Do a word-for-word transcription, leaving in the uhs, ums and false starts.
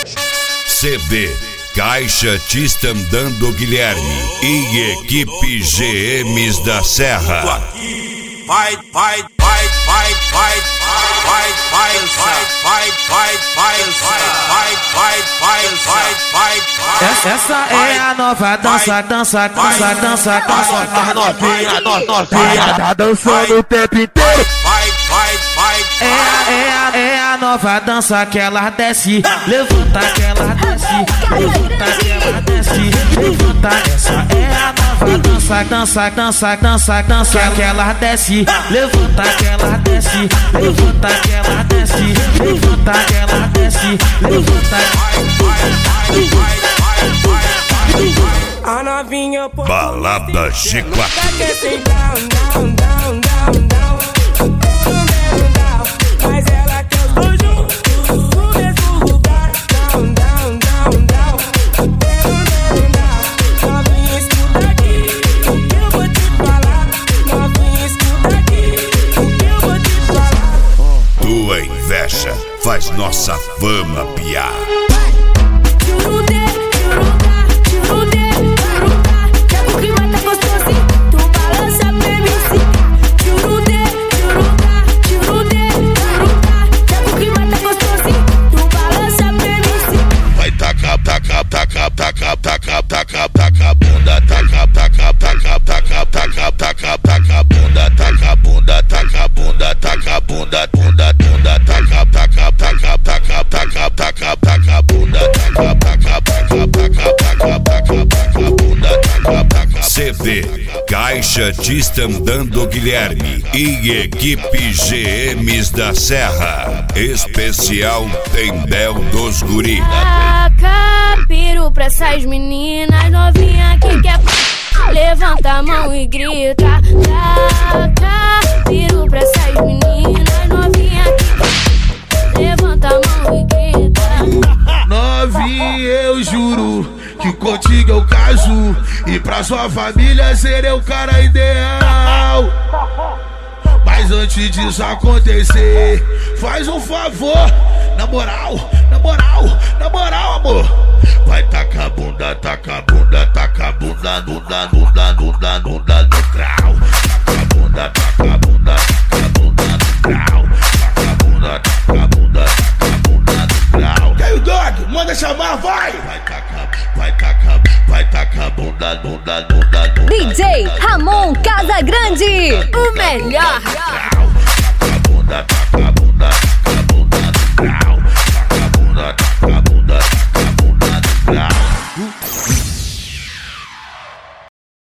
C D Caixa Tistandando Guilherme e equipe G Ms da Serra. Vai, vai, vai, vai, vai, vai, vai, vai, vai, vai, vai, vai, vai, vai, vai, vai. Essa é a nova dança, dança, dança, dança, dança. A novinha, novinha, tá dançando o tempo inteiro. Vai, vai, vai. É a, é a, é a nova dança que ela desce, levanta que ela desce, levanta que ela desce, levanta. Essa é a nova dança, dança, dança, dança, dança que ela desce, levanta que ela desce, levanta que ela desce, levanta que ela desce, levanta. A novinha Balada G quatro. Mas ela quer os dois juntos no mesmo lugar. Down, down, down, down. Novinha, escuta aqui o que eu vou te falar. Novinha, escuta aqui o que eu vou te falar. Tua inveja faz nossa fama piar. Taca, taca, taca, taca, taca bunda, taca, taca, taca, taca, taca, taca, taca bunda, taca bunda, taca bunda, taca bunda, bunda, bunda, taca, taca, taca, taca, taca, taca, taca bunda, taca, taca, taca, taca, taca, taca, taca bunda, taca, taca. C D Caixa Tistandando Guilherme e equipe G Ms da Serra. Especial Tembel dos Guri. Piro pra essas meninas novinha que quer. Levanta a mão e grita. Taca, piro pra essas meninas novinha que quer. Levanta a mão e grita. Novinha, eu juro que contigo eu caso e pra sua família serei o cara ideal. Mas antes disso acontecer, faz um favor, na moral, na moral, na moral, amor. Vai tacar a bunda, taca a bunda, taca a bunda, bunda, bunda, bunda, bunda no grau. Taca a bunda, taca a bunda, taca a bunda no grau. Taca a bunda, taca a bunda, taca a bunda no grau. Tem o dog, manda chamar, vai! Vai tacar, vai tacar, vai tacar a bunda, bunda, bunda, bunda. D J Ramon Casagrande, o melhor. Taca a bunda, taca a bunda.